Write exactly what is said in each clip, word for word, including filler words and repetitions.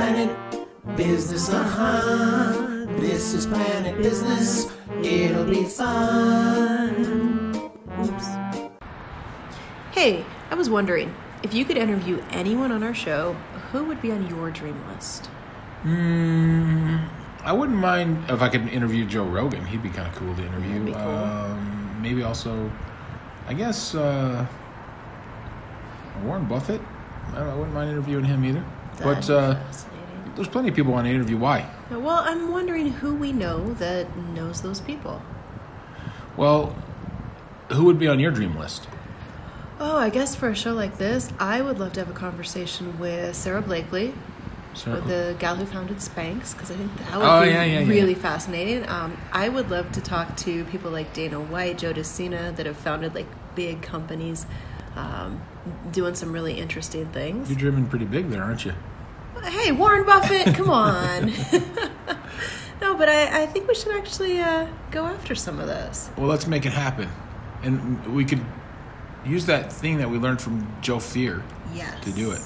Planet Business, uh-huh. This is Planet Business. It'll be fun. Oops. Hey, I was wondering, if you could interview anyone on our show, who would be on your dream list? Hmm, I wouldn't mind if I could interview Joe Rogan. He'd be kind of cool to interview. That'd be cool. Um, maybe also, I guess, uh, Warren Buffett. I, don't know, I wouldn't mind interviewing him either. That'd but uh, fascinating. There's plenty of people on the interview. Why? Well, I'm wondering who we know that knows those people. Well, who would be on your dream list? Oh, I guess for a show like this, I would love to have a conversation with Sarah Blakely, Sarah- the gal who founded Spanx, because I think that would Oh, be yeah, yeah, yeah. really fascinating. Um, I would love to talk to people like Dana White, Joe DeCina, that have founded like big companies, um, doing some really interesting things. You're dreaming pretty big there, aren't you? Hey, Warren Buffett, come on. No, but I, I think we should actually uh, go after some of those. Well, let's make it happen. And we could use that thing that we learned from Joe Fear Yes. to do it.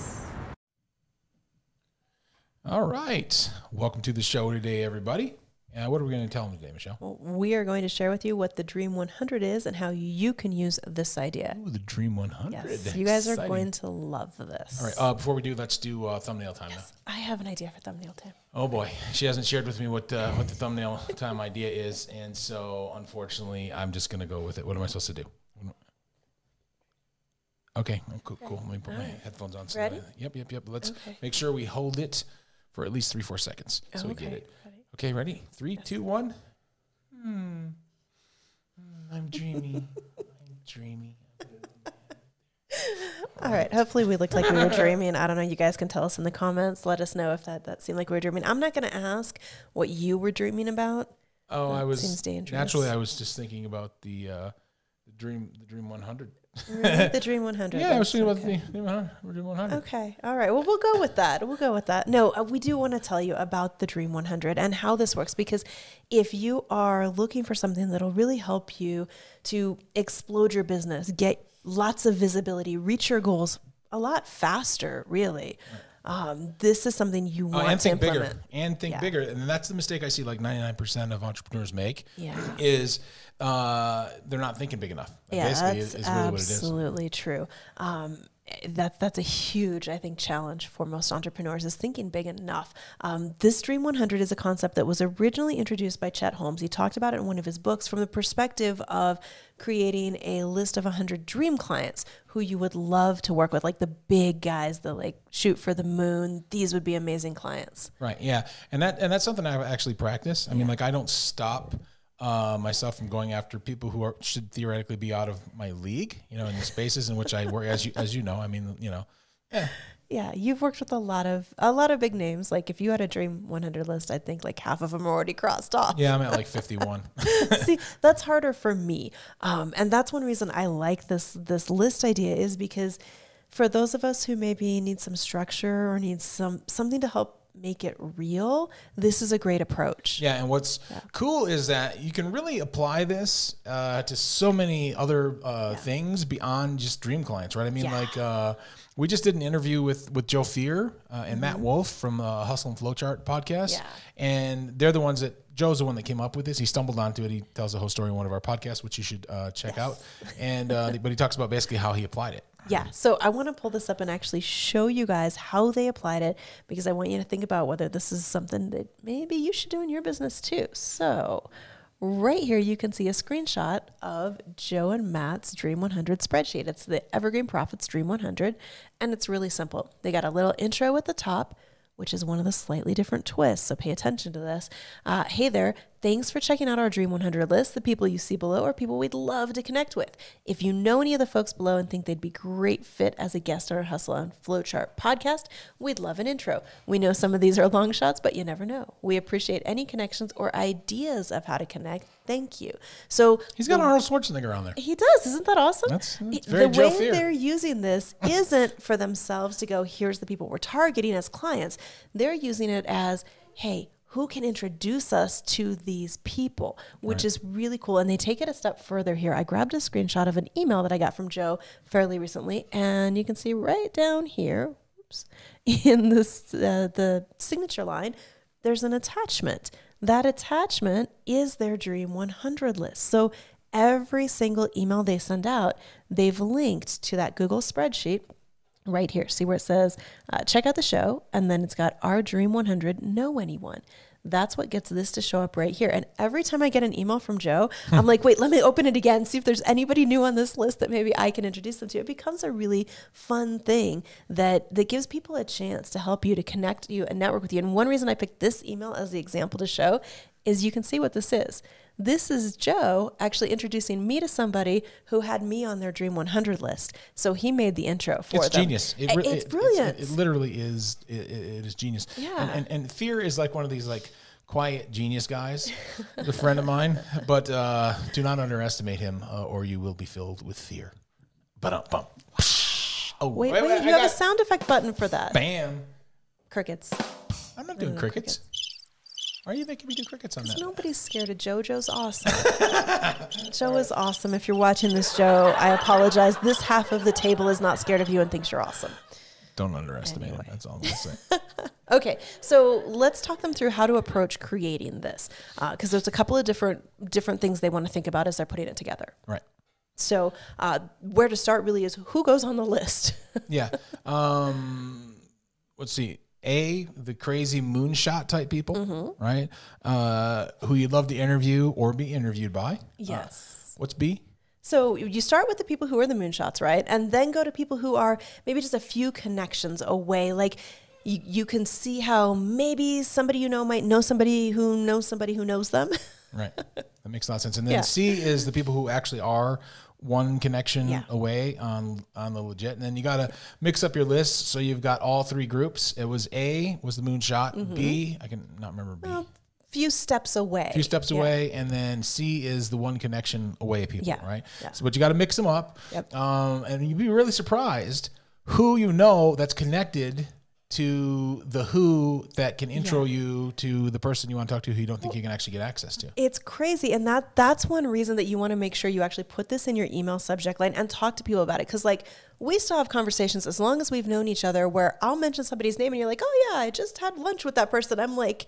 All right. Welcome to the show today, everybody. Uh, what are we going to tell them today, Michelle? Well, we are going to share with you what the Dream one hundred is and how you can use this idea. Ooh, the Dream one hundred. Yes, you guys are Exciting. going to love this. All right. Uh, before we do, let's do uh, thumbnail time Yes, I have an idea for thumbnail time. now. Oh boy, she hasn't shared with me what uh, what the thumbnail time idea is, and so unfortunately, I'm just going to go with it. What am I supposed to do? Okay. Oh, cool. Cool. Let me put All my right. headphones on. So Ready? I- yep. Yep. Yep. Let's Okay. make sure we hold it for at least three, four seconds, so we get Okay. it. Okay. Ready? Three, two, one. Hmm. Hmm, I'm dreamy. I'm dreamy. All right. Hopefully we looked like we were dreaming. I don't know. You guys can tell us in the comments. Let us know if that, that seemed like we were dreaming. I'm not going to ask what you were dreaming about. Oh, That I was seems dangerous. naturally. I was just thinking about the uh, the dream, the Dream one hundred. Really? The Dream one hundred. Yeah, I was That's thinking okay. about the Dream one hundred. Dream one hundred. Okay. All right. Well, we'll go with that. We'll go with that. No, uh, we do want to tell you about the Dream one hundred and how this works, because if you are looking for something that'll really help you to explode your business, get lots of visibility, reach your goals a lot faster, really, um, this is something you Uh, want and to think bigger. implement. And think Yeah. bigger. And that's the mistake I see like ninety-nine percent of entrepreneurs make. Yeah. Is uh, they're not thinking big enough. Like, Yeah, basically, that's is, is really what it is. absolutely true. Um, that, that's a huge, I think, challenge for most entrepreneurs is thinking big enough. Um, this Dream one hundred is a concept that was originally introduced by Chet Holmes. He talked about it in one of his books from the perspective of creating a list of one hundred dream clients who you would love to work with, like the big guys that like shoot for the moon. These would be amazing clients. Right. Yeah. And that and that's something I actually practice. I mean, like I don't stop uh, myself from going after people who are should theoretically be out of my league. You know, in the spaces in which I work, as you as you know. I mean, you know. Yeah. Yeah, you've worked with a lot of a lot of big names. Like if you had a Dream one hundred list, I think like half of them are already crossed off. Yeah, I'm at like fifty-one. See, that's harder for me, um, and that's one reason I like this this list idea is because for those of us who maybe need some structure or need some something to help make it real, this is a great approach. Yeah, and what's Yeah. cool is that you can really apply this uh, to so many other uh, Yeah. things beyond just dream clients, right? I mean, Yeah. like uh, we just did an interview with with Joe Fear uh, and Matt Mm-hmm. Wolf from uh, Hustle and Flowchart podcast, Yeah. and they're the ones that Joe's the one that came up with this. He stumbled onto it. He tells the whole story in one of our podcasts, which you should uh, check Yes. out. And uh, but he talks about basically how he applied it. Yeah, so I want to pull this up and actually show you guys how they applied it because I want you to think about whether this is something that maybe you should do in your business too. So right here, you can see a screenshot of Joe and Matt's Dream one hundred spreadsheet. It's the Evergreen Profits Dream one hundred, and it's really simple. They got a little intro at the top, which is one of the slightly different twists, so pay attention to this. Uh, hey there, thanks for checking out our Dream one hundred list. The people you see below are people we'd love to connect with. If you know any of the folks below and think they'd be great fit as a guest on our Hustle and Flowchart podcast, we'd love an intro. We know some of these are long shots, but you never know. We appreciate any connections or ideas of how to connect. Thank you. So He's got the- Arnold Schwarzenegger on there. he does. Isn't that awesome? That's- that's It- very the Joe way Fear. they're using this isn't for themselves to go, here's the people we're targeting as clients. They're using it as, hey, who can introduce us to these people, which Right. is really cool. And they take it a step further here. I grabbed a screenshot of an email that I got from Joe fairly recently, and you can see right down here, oops, in this uh, the signature line, there's an attachment. That attachment is their Dream one hundred list. So every single email they send out, they've linked to that Google spreadsheet right here. See where it says, uh, check out the show. And then it's got our Dream one hundred, know anyone. That's what gets this to show up right here. And every time I get an email from Joe, I'm like, wait, let me open it again, see if there's anybody new on this list that maybe I can introduce them to. It becomes a really fun thing that, that gives people a chance to help you, to connect you and network with you. And one reason I picked this email as the example to show is you can see what this is. This is Joe actually introducing me to somebody who had me on their Dream one hundred list. So he made the intro for it's them. Genius. It, re- it's it, brilliant. It, it literally is. It, it is genius. Yeah. And, and, and Fear is like one of these like quiet genius guys, a friend of mine. But uh, do not underestimate him, uh, or you will be filled with fear. But bum. Oh, wait, wait, wait you I have got, a sound effect button for that. Bam. Crickets. I'm not doing Uh, crickets. Why are you making me do crickets on that? Nobody's scared of Joe. Joe's awesome. Joe is awesome. If you're watching this, Joe, I apologize. This half of the table is not scared of you and thinks you're awesome. Don't underestimate Anyway. it. That's all I'm going to say. Okay, so let's talk them through how to approach creating this, because uh, there's a couple of different different things they want to think about as they're putting it together. Right. So uh, where to start really is who goes on the list. Yeah. Um, let's see. A, the crazy moonshot type people, Mm-hmm. right? Uh, who you'd love to interview or be interviewed by. Yes. Uh, what's B? So you start with the people who are the moonshots, right? And then go to people who are maybe just a few connections away. Like you, you can see how maybe somebody you know might know somebody who knows somebody who knows them. Right. That makes a lot of sense. And then Yeah. C is the people who actually are one connection Yeah. away on on the legit. And then you got to mix up your list. So you've got all three groups. It was A was the moonshot. Mm-hmm. B, I can not remember B. Well, few steps away. few steps Yeah. away, and then C is the one connection away people, Yeah, right? yeah. So, but you got to mix them up, Yep. um, and you'd be really surprised who you know that's connected to the who that can intro Yeah. you to the person you want to talk to who you don't think you can actually get access to. It's crazy. And that that's one reason that you want to make sure you actually put this in your email subject line and talk to people about it. Because like we still have conversations as long as we've known each other where I'll mention somebody's name and you're like, oh yeah, I just had lunch with that person. I'm like,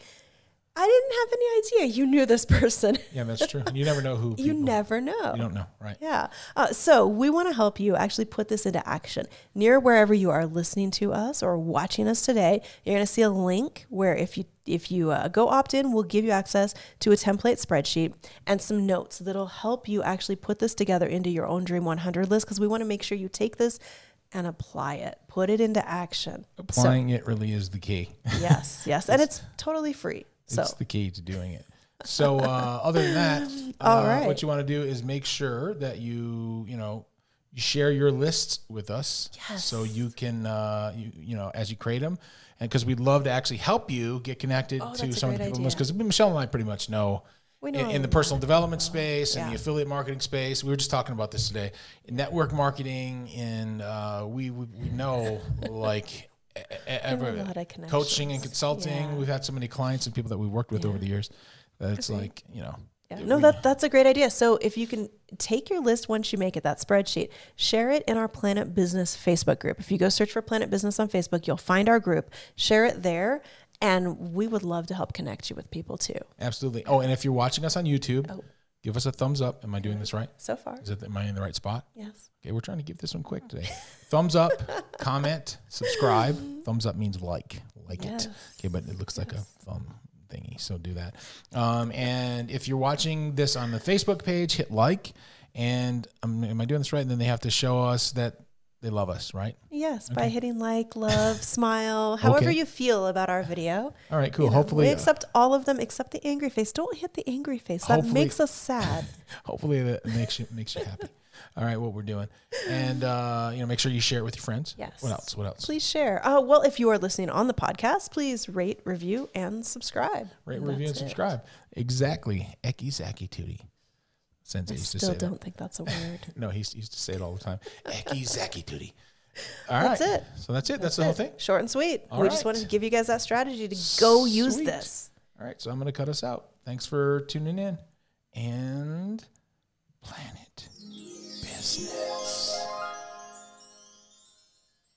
I didn't have any idea you knew this person. Yeah, that's true. You never know who You people, never know. You don't know, right? Yeah. Uh, so we want to help you actually put this into action. Near wherever you are listening to us or watching us today, you're going to see a link where if you if you uh, go opt in, we'll give you access to a template spreadsheet and some notes that'll help you actually put this together into your own Dream one hundred list, because we want to make sure you take this and apply it, put it into action. Applying it really is the key. So, yes, yes. And it's totally free. So It's the key to doing it. So uh, other than that, All uh, right. what you want to do is make sure that you, you know, you share your lists with us, Yes. so you can, uh, you, you know, as you create them, and because we'd love to actually help you get connected Oh, to that's a some of the great people, idea. because Michelle and I pretty much know. We know In, in the a personal lot. development space and Yeah. the affiliate marketing space, we were just talking about this today. In network marketing, and uh, we, we we know like e- e- every, a lot of coaching and connections. consulting. Yeah. We've had so many clients and people that we worked with over the years that it's like, you know. Yeah. it- No, we- that that's a great idea. So if you can take your list once you make it, that spreadsheet, share it in our Planet Business Facebook group. If you go search for Planet Business on Facebook, you'll find our group. Share it there, and we would love to help connect you with people too. Absolutely. Oh, and if you're watching us on YouTube, Oh. give us a thumbs up. Am I doing this right? So far, Is it, am I in the right spot? yes. Okay, we're trying to give this one quick today. Thumbs up, comment, subscribe. Thumbs up means like, like Yes. it. Okay, but it looks like a thumb thingy, so do that. Um, and if you're watching this on the Facebook page, hit like. And um, am I doing this right? And then they have to show us that they love us, right? Yes, by hitting like, love, smile, however Okay. you feel about our video. All right, cool. You know, hopefully, we uh, accept all of them except the angry face. Don't hit the angry face. That Hopefully- makes us sad. hopefully that makes you makes you happy. All right, what we're doing, and uh, you know, make sure you share it with your friends. Yes. What else? What else? Please share. Uh, well, if you are listening on the podcast, please rate, review, and subscribe. Rate, And review, and that's it. subscribe. Exactly. Eki Zaki Tootie. Sensei I used to still say don't that. think that's a word. No, he used he used to say it all the time. Eki Zaki Tootie. All right. That's it. So that's it. That's, the whole It. thing. Short and sweet. All we just right. wanted to give you guys that strategy to go use Sweet. this. All right. So I'm going to cut us out. Thanks for tuning in. And Planet Business.